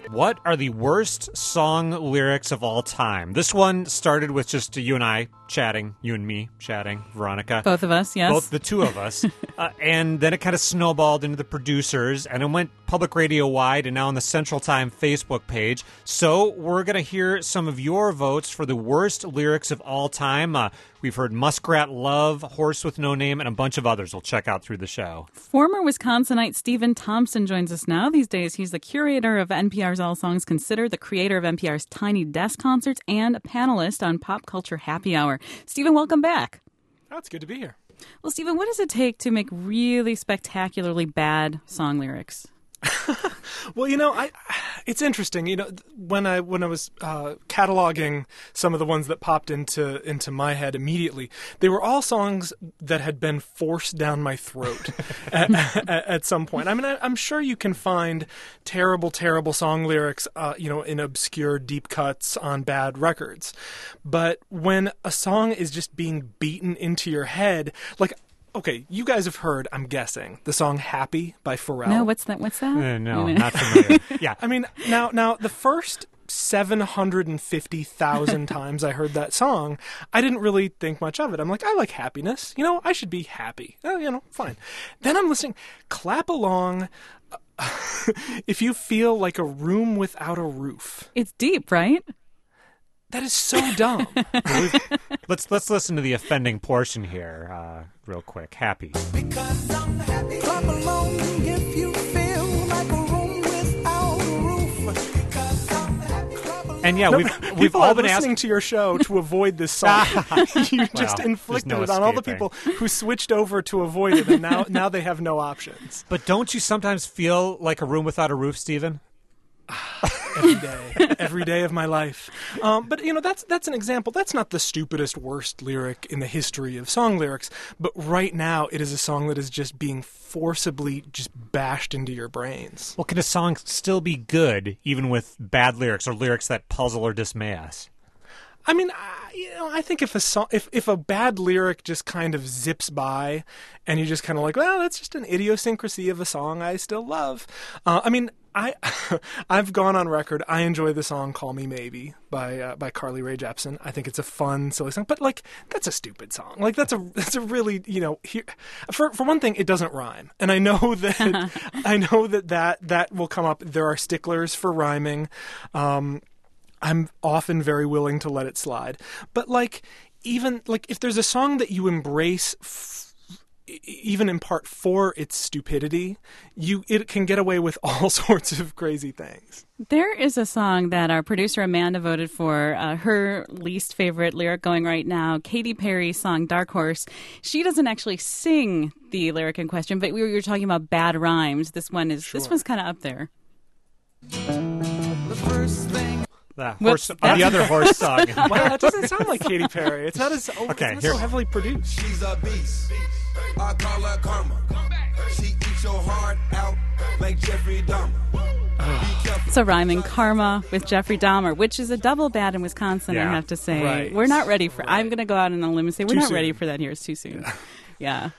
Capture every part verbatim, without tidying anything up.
What are the worst song lyrics of all time? This one started with just you and I chatting, you and me chatting, Veronica. Both of us, yes. Both the two of us. uh, and then it kind of snowballed into the producers, and it went public radio-wide and now on the Central Time Facebook page. So we're going to hear some of your votes for the worst lyrics of all time. Uh, we've heard Muskrat Love, Horse with No Name, and a bunch of others we'll check out through the show. Former Wisconsinite Stephen Thompson joins us now. These days, he's the curator of N P R's All Songs Considered, the creator of N P R's Tiny Desk Concerts, and a panelist on Pop Culture Happy Hour. Stephen, welcome back. Oh, it's good to be here. Well, Stephen, what does it take to make really spectacularly bad song lyrics? Well, you know, I it's interesting. You know, when I when I was uh, cataloging some of the ones that popped into into my head immediately, they were all songs that had been forced down my throat at, at, at some point. I mean, I, I'm sure you can find terrible, terrible song lyrics, uh, you know, in obscure deep cuts on bad records, but when a song is just being beaten into your head, like. Okay, you guys have heard, I'm guessing, the song Happy by Pharrell. No, what's that? What's that? Uh, no, I'm not familiar. Yeah. I mean, now, now the first seven hundred fifty thousand times I heard that song, I didn't really think much of it. I'm like, I like happiness. You know, I should be happy. Oh, you know, fine. Then I'm listening. Clap along if you feel like a room without a roof. It's deep, right? That is so dumb. let's let's listen to the offending portion here, uh, real quick. Happy. Because I'm happy. Clap along if you feel like a room without a roof. Because I'm happy. Clap along. And yeah, No, we've we've people all are been listening asked. to your show to avoid this song. You just Well, inflicted there's no it on all the escaping. people who switched over to avoid it, and now now they have no options. But don't you sometimes feel like a room without a roof, Stephen? Every day, every day of my life. Um, but you know, that's that's an example. That's not the stupidest, worst lyric in the history of song lyrics. But right now, it is a song that is just being forcibly just bashed into your brains. Well, can a song still be good even with bad lyrics or lyrics that puzzle or dismay us? I mean, I, you know, I think if a song, if if a bad lyric just kind of zips by, and you just kind of like, well, that's just an idiosyncrasy of a song I still love. Uh, I mean, I I've gone on record. I enjoy the song "Call Me Maybe" by uh, by Carly Rae Jepsen. I think it's a fun, silly song, but like that's a stupid song. Like that's a that's a really you know here, for for one thing, it doesn't rhyme, and I know that I know that, that that will come up. There are sticklers for rhyming. Um, I'm often very willing to let it slide. But like, even like if there's a song that you embrace, f- even in part for its stupidity, you it can get away with all sorts of crazy things. There is a song that our producer Amanda voted for uh, her least favorite lyric going right now, Katy Perry's song Dark Horse. She doesn't actually sing the lyric in question, but we were talking about bad rhymes. This one is Sure. this one's kind of up there. The first thing. The, Whoops, horse, uh, that's- the other horse song. Wow, that doesn't sound like Katy Perry. It's not as oh, Okay, it's not here- so heavily produced. She's a beast. I call her karma. She eats your heart out like Jeffrey Dahmer. Be careful. So rhyming Karma with Jeffrey Dahmer, which is a double bad in Wisconsin, Yeah. I have to say. Right. We're not ready for I'm going to go out on a limb and say we're Too not soon. ready for that here. It's too soon. Yeah.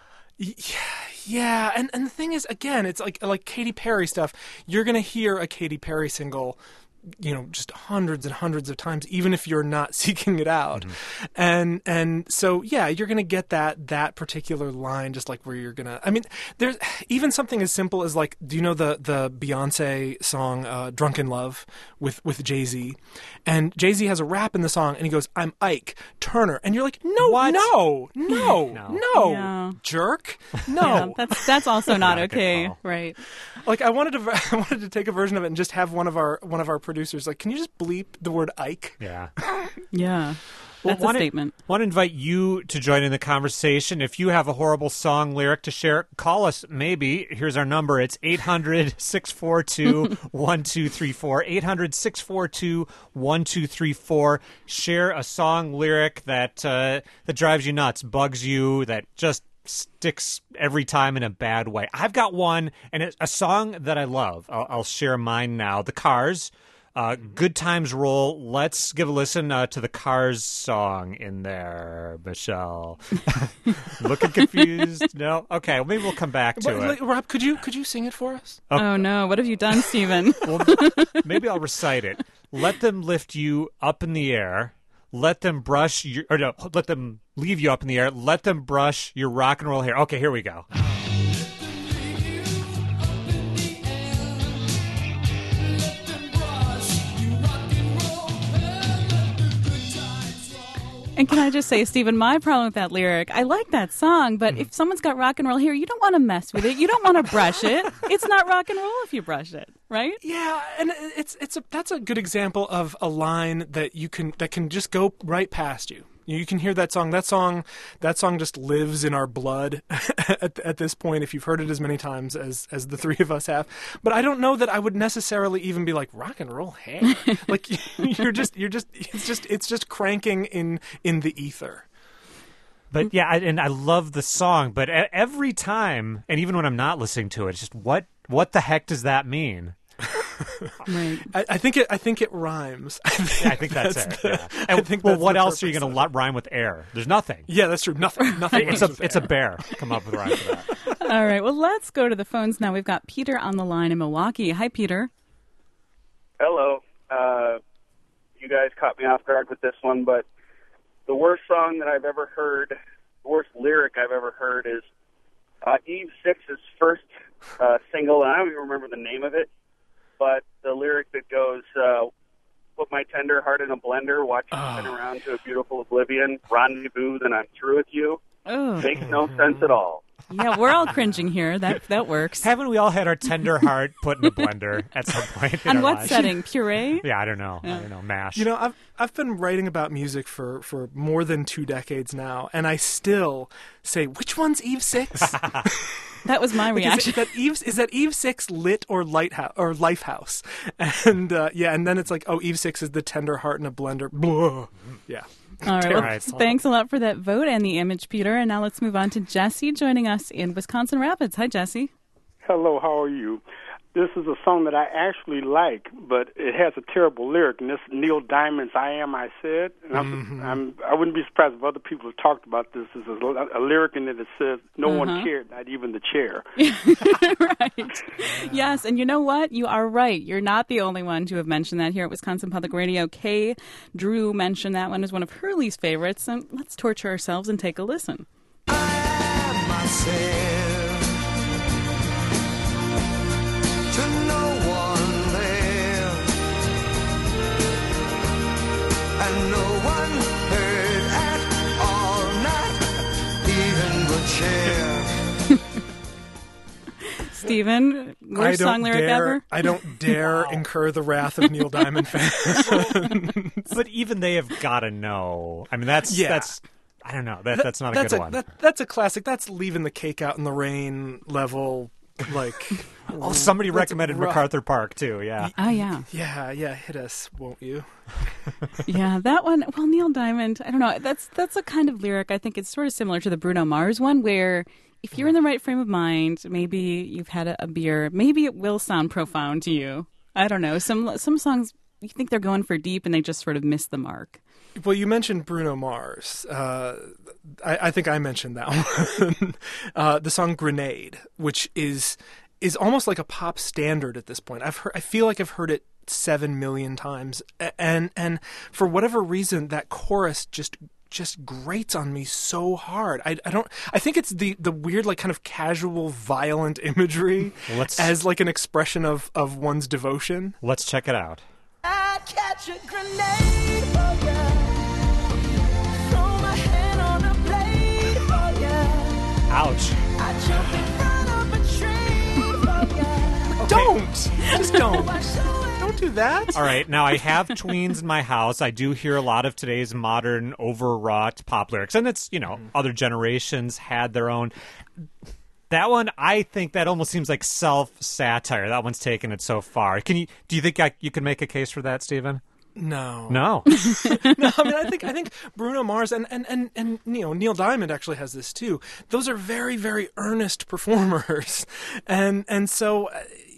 Yeah, and, and the thing is, again, it's like like Katy Perry stuff. You're gonna hear a Katy Perry single, you know, just hundreds and hundreds of times, even if you're not seeking it out. Mm-hmm. And and so yeah, you're gonna get that that particular line, just like where you're gonna. I mean, there's even something as simple as like, do you know the the Beyonce song uh, "Drunken Love" with with Jay-Z? And Jay-Z has a rap in the song, and he goes, "I'm Ike Turner," and you're like, no, What? no, no, No. no, Yeah. jerk, no. Yeah, that's that's also not Not a good okay. call. Right. Like I wanted to, I wanted to take a version of it and just have one of our one of our producers like, can you just bleep the word Ike? Yeah. Yeah. That's want a to- statement. Want to invite you to join in the conversation. If you have a horrible song lyric to share, call us maybe. Here's our number. It's eight hundred, six four two, one two three four. eight hundred, six four two, one two three four. Share a song lyric that uh, that drives you nuts, bugs you, that just sticks every time in a bad way. I've got one, and it's a song that I love. I'll, I'll share mine now. The Cars. Uh, Good Times Roll. Let's give a listen uh, to the Cars song in there, Michelle. Looking confused? No? Okay, well, maybe we'll come back to Wait, it. wait, Rob, could you could you sing it for us? Oh, no. What have you done, Stephen? Well, maybe I'll recite it. Let them lift you up in the air. Let them brush your, or no, let them leave you up in the air. Let them brush your rock and roll hair. Okay, here we go. And can I just say, Stephen, my problem with that lyric, I like that song, but if someone's got rock and roll hair, you don't want to mess with it. You don't want to brush it. It's not rock and roll if you brush it, right? Yeah, and it's it's a that's a good example of a line that you can that can just go right past you. You can hear that song. That song, that song just lives in our blood at, at this point. If you've heard it as many times as as the three of us have, but I don't know that I would necessarily even be like rock and roll hair. Like you're just you're just it's just it's just cranking in in the ether. But yeah, I, and I love the song, but e- every time, and even when I'm not listening to it, it's just what what the heck does that mean? Right. I, I think it. I think it rhymes. I think, Yeah, I think that's, it. the- yeah. I And, think well, that's what the else are you purpose going of to it. rhyme with air? There's nothing. Yeah, that's true. Nothing. Nothing. It's rhymes a with it's a air. bear. Come up with a rhyme for that. All right. Well, let's go to the phones now. We've got Peter on the line in Milwaukee. Hi, Peter. Hello. Uh, you guys caught me off guard with this one, but the worst song that I've ever heard, the worst lyric I've ever heard is uh, Eve Six's first uh, single, and I don't even remember the name of it, but the lyric that goes, uh, put my tender heart in a blender, watch you spin around to a beautiful oblivion, rendezvous, then I'm through with you, Oh, makes no sense at all. yeah, we're all cringing here. That that works. Haven't we all had our tender heart put in a blender at some point? in On our what lives? setting? Puree? Yeah, I don't know. I don't know. Mash. You know, I've I've been writing about music for, for more than two decades now, and I still say, which one's Eve Six? That was my Is, reaction. it, that Eve is that Eve Six lit or lighthouse or Lifehouse? And uh, yeah, and then it's like, oh, Eve Six is the tender heart in a blender. Blah. Yeah. All right. Well, Right. thanks a lot for that vote and the image, Peter. And now let's move on to Jesse joining us in Wisconsin Rapids. Hi, Jesse. Hello, how are you? This is a song that I actually like, but it has a terrible lyric, and this is Neil Diamond's "I Am, I Said." And I'm, Mm-hmm. I'm, I wouldn't be surprised if other people have talked about this. There's a, a lyric in it that says, "No Uh-huh. one cared, not even the chair." Right. Yes, and you know what? You are right. You're not the only one to have mentioned that here at Wisconsin Public Radio. Kay Drew mentioned that one as one of her least favorites. And let's torture ourselves and take a listen. am myself to no one there, and no one heard at all, not even the chair. Stephen, I worst don't song lyric dare, ever? I don't dare incur the wrath of Neil Diamond fans. But even they have got to know. I mean, that's Yeah. that's. I don't know. That that's not a that's good a, one. That, that's a classic. That's leaving the cake out in the rain level. Like, oh, somebody that's recommended rough. MacArthur Park too. Yeah. Oh, yeah. yeah, yeah, hit us, won't you? Yeah, that one. Well, Neil Diamond, I don't know. That's that's a kind of lyric. I think it's sort of similar to the Bruno Mars one, where if you're in the right frame of mind, maybe you've had a, a beer, maybe it will sound profound to you. I don't know. Some some songs you think they're going for deep, and they just sort of miss the mark. Well, you mentioned Bruno Mars. Uh, I, I think I mentioned that one. uh, the song "Grenade," which is is almost like a pop standard at this point. I've heard. I feel like I've heard it seven million times, A- and and for whatever reason, that chorus just just grates on me so hard. I, I don't. I think it's the the weird, like, kind of casual, violent imagery Well, let's- as like an expression of of one's devotion. Let's check it out. I'd catch a grenade for ya, throw my hand on a blade for ya, Ouch. I'd jump in front of a train for ya. Don't just don't I show it. don't do that. All right, now I have tweens in my house. I do hear a lot of today's modern overwrought pop lyrics, and it's, you know, other generations had their own. That one, I think that almost seems like self-satire. That one's taken it so far. Can you? Do you think I, you can make a case for that, Stephen? No. No. No, I mean, I think I think Bruno Mars and and and and you know, Neil Diamond actually has this too. Those are very very earnest performers, and and so uh,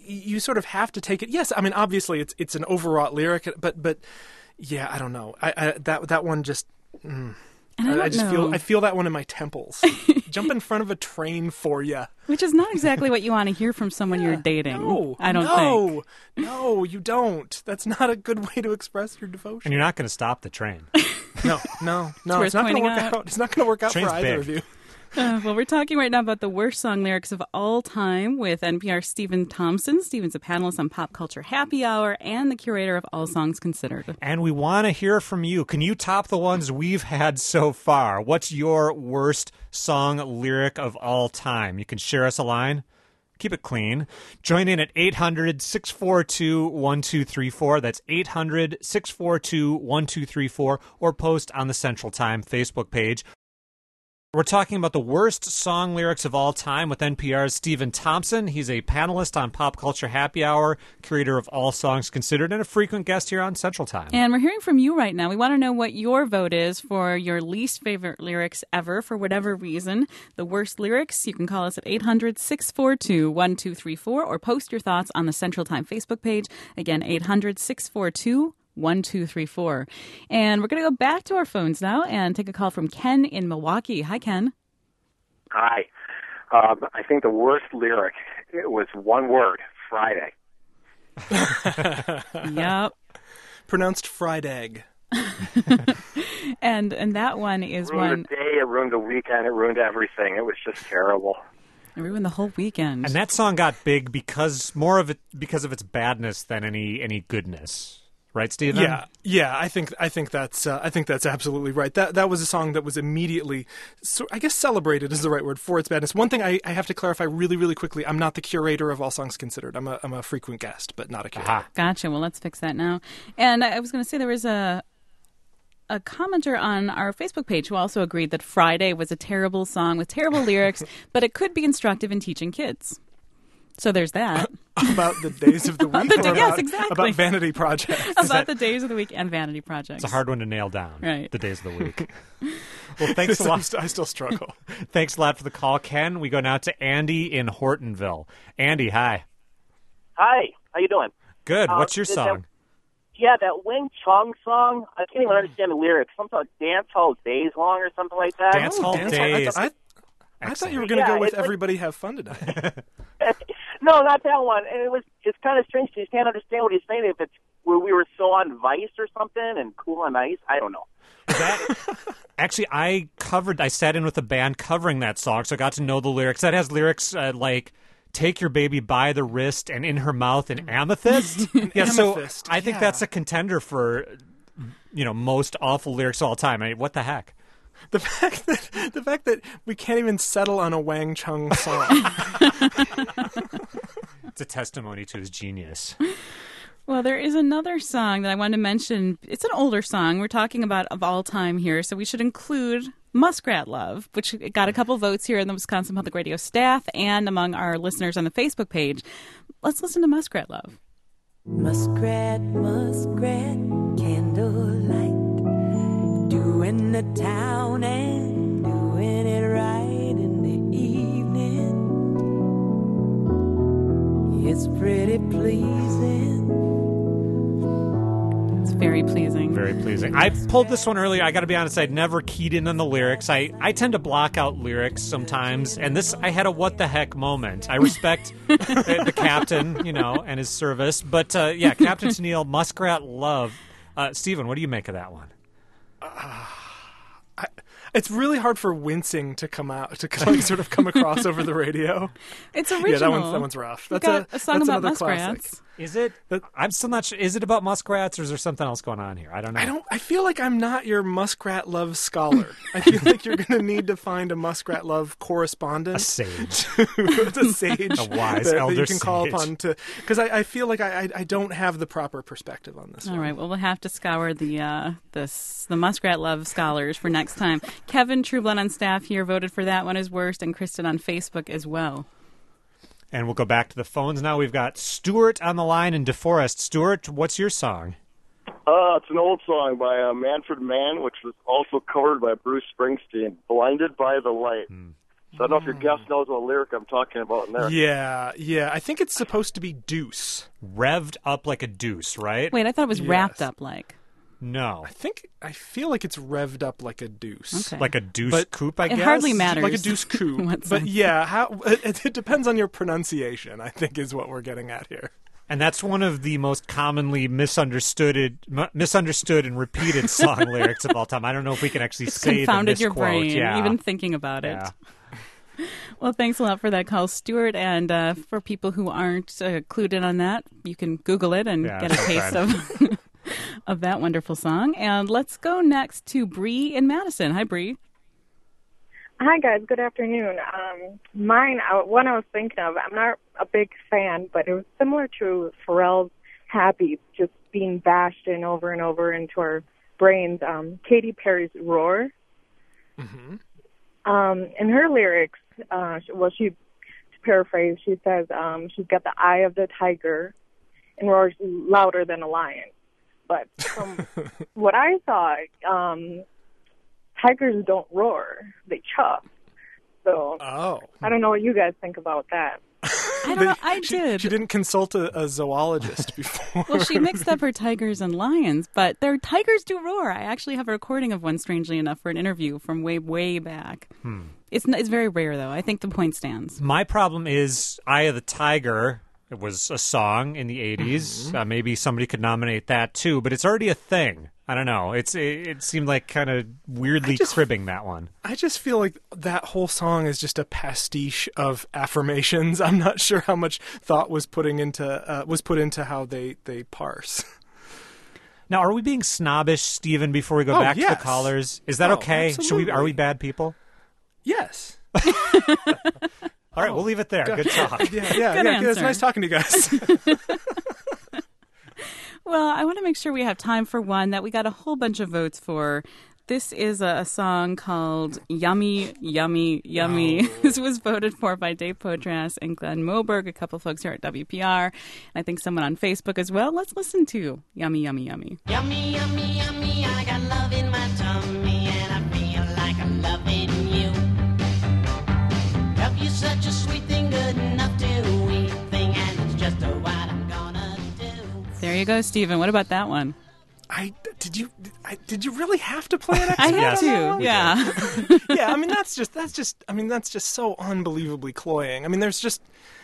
you sort of have to take it. Yes, I mean obviously it's it's an overwrought lyric, but but yeah, I don't know. I, I that that one just. Mm. And I, don't I just know. feel I feel that one in my temples. Jump in front of a train for ya. Which is not exactly what you want to hear from someone you're dating. No, I don't no, think. No, you don't. That's not a good way to express your devotion. And you're not going to stop the train. No, no, no. worth It's not going to pointing work out. out. It's not going to work out Train's for either big. of you. Uh, well, we're talking right now about the worst song lyrics of all time with N P R's Stephen Thompson. Stephen's a panelist on Pop Culture Happy Hour and the curator of All Songs Considered. And we want to hear from you. Can you top the ones we've had so far? What's your worst song lyric of all time? You can share us a line. Keep it clean. Join in at eight hundred, six four two, one two three four. That's eight hundred, six four two, one two three four. Or post on the Central Time Facebook page. We're talking about the worst song lyrics of all time with N P R's Stephen Thompson. He's a panelist on Pop Culture Happy Hour, curator of All Songs Considered, and a frequent guest here on Central Time. And we're hearing from you right now. We want to know what your vote is for your least favorite lyrics ever, for whatever reason. The worst lyrics, you can call us at eight hundred, six four two, one two three four or post your thoughts on the Central Time Facebook page. Again, eight hundred, six four two, one two three four. And we're going to go back to our phones now and take a call from Ken in Milwaukee. Hi, Ken. Hi. Um, I think the worst lyric, it was one word, Friday. Yep. Pronounced fried egg. And and that one is It ruined one. the day, it ruined the weekend, it ruined everything. It was just terrible. It ruined the whole weekend. And that song got big because more of it because of its badness than any any goodness. Right, Stephen? Yeah, yeah. I think I think that's uh, I think that's absolutely right. That that was a song that was immediately, so I guess, celebrated is the right word for its badness. One thing I, I have to clarify really, really quickly: I'm not the curator of All Songs Considered. I'm a I'm a frequent guest, but not a curator. Aha. Gotcha. Well, let's fix that now. And I was going to say there was a a commenter on our Facebook page who also agreed that Friday was a terrible song with terrible lyrics, but it could be instructive in teaching kids. So there's that. About the days of the week, the or day- yes, about, exactly. about vanity projects. About the days of the week and vanity projects. It's a hard one to nail down. Right. The days of the week. Well, thanks a lot. I still struggle. Thanks a lot for the call, Ken. We go now to Andy in Hortonville. Andy, hi. Hi, how you doing? Good. Uh, What's your that- song? Yeah, that Wing Chun song. I can't even understand the lyrics. Something like Dance Hall Days Long or something like that. Dance Hall Dance Hall- I Days. thought- I, I thought you were going to Yeah, go with it's like- Everybody Have Fun Tonight. No, not that one. And it was it's kind of strange. You can't understand what he's saying. If it's where we were so on Vice or something and Cool on Ice, I don't know. That, actually, I covered. I sat in with a band covering that song, so I got to know the lyrics. That has lyrics uh, like "Take your baby by the wrist and in her mouth an amethyst." yeah, so amethyst, I think yeah. that's a contender for you know most awful lyrics of all time. I mean, what the heck? The fact that the fact that we can't even settle on a Wang Chung song. It's a testimony to his genius. Well, there is another song that I wanted to mention. It's an older song. We're talking about of all time here, so we should include Muskrat Love, which got a couple votes here in the Wisconsin Public Radio staff and among our listeners on the Facebook page. Let's listen to Muskrat Love. Muskrat, muskrat, candlelight, doing the town and doing it right in the evening. It's pretty pleasing. It's very pleasing. Very pleasing. I pulled this one earlier. I got to be honest, I'd never keyed in on the lyrics. I, I tend to block out lyrics sometimes, and this, I had a what the heck moment. I respect the, the captain, you know, and his service. But, uh, yeah, Captain Tennille, Muskrat Love. Uh, Stephen, what do you make of that one? Uh, I, it's really hard for wincing to come out to like, sort of come across over the radio. It's original. Yeah, that one's that one's rough. We That's got a, a song that's about another muskrats. classic. Is it? I'm still not sure. Is it about muskrats, or is there something else going on here? I don't know. I don't. I feel like I'm not your muskrat love scholar. I feel like you're going to need to find a muskrat love correspondent, A sage. a sage, A wise that, elder that you can call sage. upon to. Because I, I feel like I, I I don't have the proper perspective on this. All one. right. Well, we'll have to scour the uh, this the Muskrat Love scholars for next time. Kevin Trueblood on staff here voted for that one as worst, and Kristen on Facebook as well. And we'll go back to the phones now. We've got Stuart on the line in DeForest. Stuart, what's your song? Uh, it's an old song by uh, Manfred Mann, which was also covered by Bruce Springsteen, Blinded by the Light. Hmm. So I don't know if your guest knows what lyric I'm talking about in there. Yeah, yeah. I think it's supposed to be deuce. Revved up like a deuce, right? Wait, I thought it was Yes. wrapped up like. No. I think I feel like it's revved up like a deuce. Okay. Like a deuce But coupe, I It guess? hardly matters. Like a deuce coup. What But sense? yeah, how it, it depends on your pronunciation, I think is what we're getting at here. And that's one of the most commonly misunderstood, m- misunderstood and repeated song lyrics of all time. I don't know if we can actually It's say the confounded your misquote. brain, Yeah. even thinking about it. Yeah. Well, thanks a lot for that call, Stuart. And uh, for people who aren't uh, clued in on that, you can Google it and Yeah, get a so taste bad. of of that wonderful song. And let's go next to Bree in Madison. Hi, Bree. Hi, guys. Good afternoon. Um, mine, uh, one I was thinking of, I'm not a big fan, but it was similar to Pharrell's Happy, just being bashed in over and over into our brains. Um, Katy Perry's Roar. Mm-hmm. Um, in her lyrics, uh, well, she, to paraphrase, she says um, she's got the eye of the tiger and roars louder than a lion. But from what I saw, um, tigers don't roar; they chuff. So Oh. I don't know what you guys think about that. I don't know. I she, did. She didn't consult a, a zoologist before. Well, she mixed up her tigers and lions, but their tigers do roar. I actually have a recording of one, strangely enough, for an interview from way, way back. Hmm. It's n- it's very rare, though. I think the point stands. My problem is Eye of the Tiger. It was a song in the eighties. Mm-hmm. Uh, maybe somebody could nominate that too, but it's already a thing. I don't know. It's It, it seemed like kind of weirdly just- cribbing that one. I just feel like that whole song is just a pastiche of affirmations. I'm not sure how much thought was putting into uh, was put into how they, they parse. Now, are we being snobbish, Stephen, before we go Oh, back to yes. the callers? Is that Oh, okay? Should we? Are we absolutely. bad people? Yes. All right, we'll leave it there. Good talk. Yeah, yeah, Good yeah. It's answer. nice talking to you guys. Well, I want to make sure we have time for one that we got a whole bunch of votes for. This is a, a song called Yummy, Yummy, Yummy. Oh. This was voted for by Dave Potras and Glenn Moberg, a couple folks here at W P R, and I think someone on Facebook as well. Let's listen to Yummy, Yummy, Yummy. Yummy, yummy, yummy, I got love in my tummy and I feel like I'm loving you. Love you such a sweet thing, good enough to eat thing, and it's just a what I'm gonna do. There you go, Stephen. What about that one? I did you I, did you really have to play an I excerpt? had Yes, to, we yeah. Yeah, I mean that's just that's just I mean that's just so unbelievably cloying. I mean there's just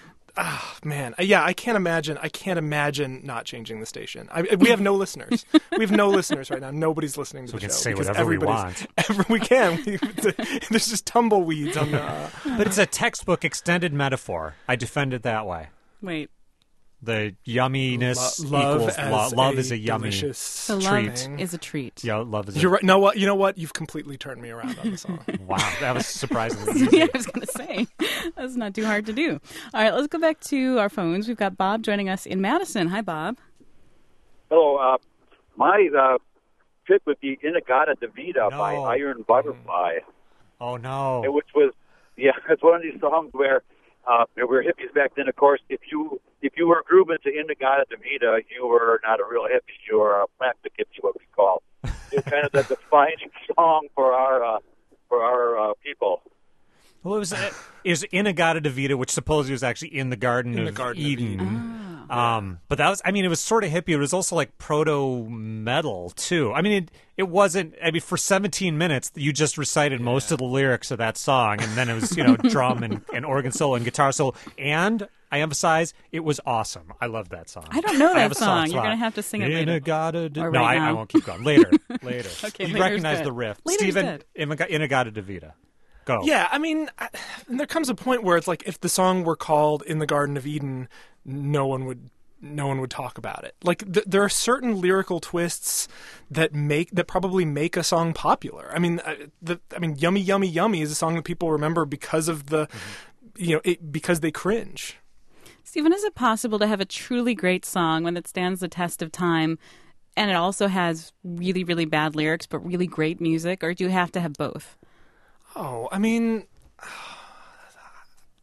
ah man, yeah, I can't imagine I can't imagine not changing the station. I, we have no listeners. We have no listeners right now. Nobody's listening to So we the can show say because whatever we everybody's- want. Ever we can. We, there's just tumbleweeds on the. Uh, But it's a textbook extended metaphor. I defend it that way. Wait. The yumminess Lo- love equals as lo- love is a yummy delicious So treat. love is a treat. Yeah, love is a You're right. No, what you know? What you've completely turned me around on the song. Wow, that was surprisingly easy. Yeah, I was going to say. That's not too hard to do. All right, let's go back to our phones. We've got Bob joining us in Madison. Hi, Bob. Hello. Uh, my uh, pick would be Inagata Davida No. by Iron Butterfly, Oh no. which was, yeah, it's one of these songs where uh, we were hippies back then. Of course, if you if you were grooving to Inagata Davida, you were not a real hippie. You were a plastic hippie, what we call. It's kind of the defining song for our uh, for our uh, people. Well, it was uh, is Inagata Davida, which supposedly was actually in the Garden, In of, the Garden of Eden. Eden. Um, but that was, I mean, it was sort of hippie. It was also like proto metal too. I mean, it it wasn't. I mean, for seventeen minutes, you just recited most of the lyrics of that song, and then it was you know drum and, and organ solo and guitar solo. And I emphasize, it was awesome. I love that song. I don't know I that have a soft song. You're spot. gonna have to sing it later. Inagata Davida. Or No, right I, I now. won't keep going. Later, later. Okay, you later's recognize good. the riff, Later's Stephen. good. Inaga- Inagata Davida. Go. Yeah, I mean, I, there comes a point where it's like if the song were called "In the Garden of Eden," no one would, no one would talk about it. Like th- there are certain lyrical twists that make that probably make a song popular. I mean, uh, the I mean, "Yummy, Yummy, Yummy" is a song that people remember because of the, you know, it, because they cringe. Stephen, is it possible to have a truly great song when it stands the test of time and it also has really, really bad lyrics but really great music, or do you have to have both? Oh, I mean,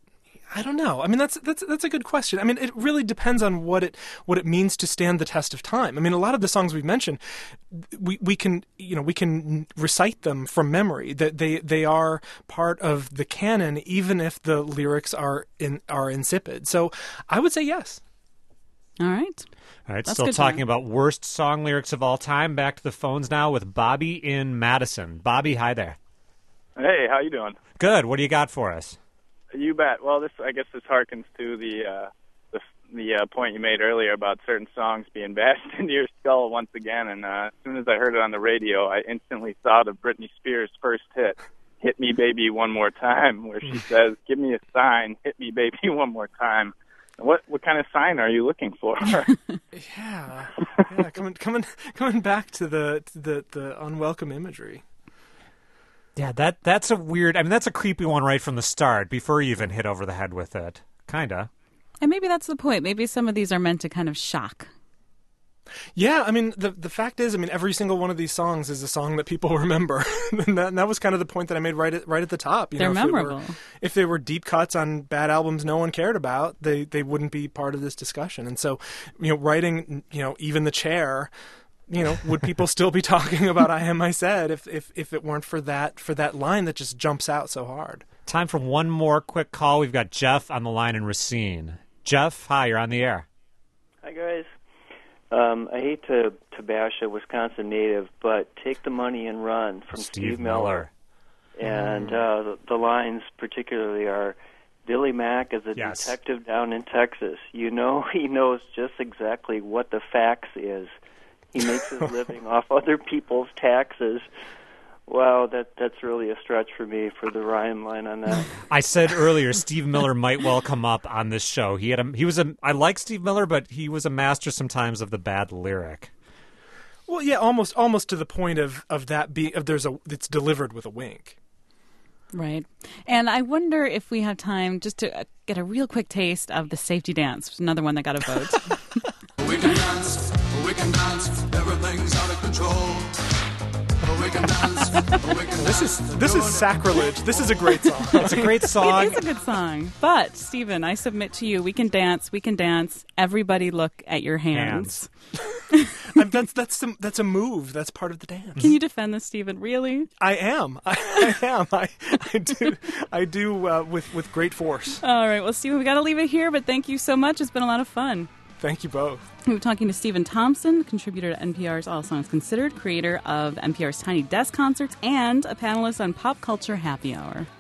I don't know. I mean, that's that's that's a good question. I mean, it really depends on what it what it means to stand the test of time. I mean, a lot of the songs we've mentioned, we we can you know we can recite them from memory. That they they are part of the canon, even if the lyrics are in are insipid. So, I would say yes. All right. All right, That's still good to talking know. about worst song lyrics of all time. Back to the phones now with Bobby in Madison. Bobby, hi there. Hey, how you doing? Good. What do you got for us? You bet. Well, this I guess this harkens to the uh, the, the uh, point you made earlier about certain songs being bashed into your skull once again. And uh, as soon as I heard it on the radio, I instantly thought of Britney Spears' first hit, "Hit Me Baby One More Time," where she says, "Give me a sign, hit me baby one more time." What what kind of sign are you looking for? yeah, yeah. Coming coming coming back to the to the the unwelcome imagery. Yeah, that that's a weird. I mean, that's a creepy one right from the start. Before you even hit over the head with it, kinda. And maybe that's the point. Maybe some of these are meant to kind of shock. Yeah, I mean, the the fact is, I mean, every single one of these songs is a song that people remember, and, that, and that was kind of the point that I made right at right at the top. You They're know, if memorable. They were, if they were deep cuts on bad albums no one cared about, they they wouldn't be part of this discussion. And so, you know, writing, you know, Even the Chair. You know, would people still be talking about I Am I Said if, if, if it weren't for that for that line that just jumps out so hard? Time for one more quick call. We've got Jeff on the line in Racine. Jeff, hi, you're on the air. Hi, guys. Um, I hate to, to bash a Wisconsin native, but Take the Money and Run from Steve, Steve Miller. Miller. And uh, the, the lines particularly are, Billy Mack is a yes. detective down in Texas. You know he knows just exactly what the fax is. He makes his living off other people's taxes. Wow, that that's really a stretch for me for the rhyme line on that. I said earlier, Steve Miller might well come up on this show. He had a, he was a I like Steve Miller, but he was a master sometimes of the bad lyric. Well, yeah, almost almost to the point of, of that being of there's a it's delivered with a wink. Right. And I wonder if we have time just to get a real quick taste of the Safety Dance, another one that got a vote. We can dance, we can dance, everything's out of control. We can dance, we can This is this is sacrilege. This is a great song. It's a great song. It is a good song. But, Stephen, I submit to you, we can dance, we can dance. Everybody look at your hands. And that's that's a, that's a move. That's part of the dance. Can you defend this, Stephen? Really? I am. I, I am. I, I do. I do uh, with with great force. All right. Well, Stephen, we got to leave it here. But thank you so much. It's been a lot of fun. Thank you both. We were talking to Stephen Thompson, contributor to N P R's All Songs Considered, creator of N P R's Tiny Desk Concerts, and a panelist on Pop Culture Happy Hour.